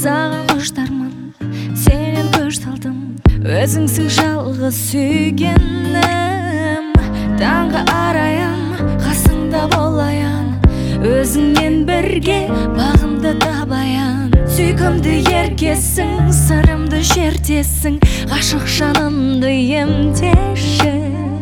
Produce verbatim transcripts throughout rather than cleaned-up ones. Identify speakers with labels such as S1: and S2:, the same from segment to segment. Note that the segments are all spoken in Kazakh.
S1: саған құштармын, сенен көз салдым, өзіңсің жалғыз сүйгенім. Таңғы араян, қасыңда болайын, өзіңмен бірге бағымды табайын. Сүйкімді еркесің, сырымды шертесің, ғашық жанымды емдеші.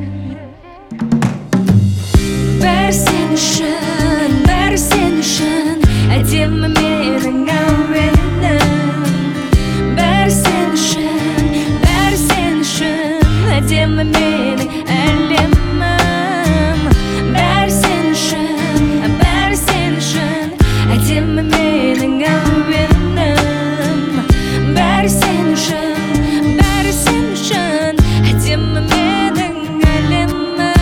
S1: Бәрі сен үшін, бәрі сен үшін, әдемі менің әуенім. Бәрі сен үшін, бәрі сен үшін, әдемі менің әлемім. Бәрі сен үшін, бәрі сен үшін, әдемі менің әуенім. Бәрі сен үшін, бәрі сен үшін, әдемі менің әлемім.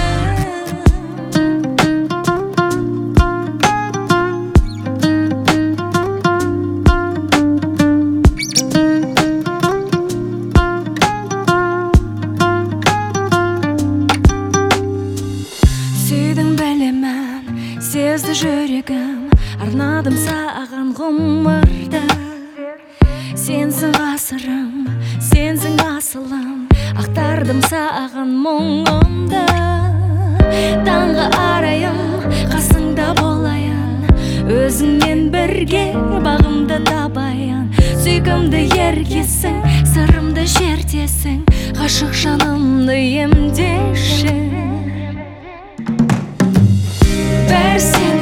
S1: Сүйдің білемін, сезді жүрегім, арнадым саған ғұмырды. Сенсің ғасырым, сенсің асылым, ақтардым саған мұңымды. Таңғы арайым, қасыңда болайын, өзіңмен бірге бағымды табайын. Сүйкімді еркесің, сырымды шертесің, ғашық жанымды емдеші. Бәрі сен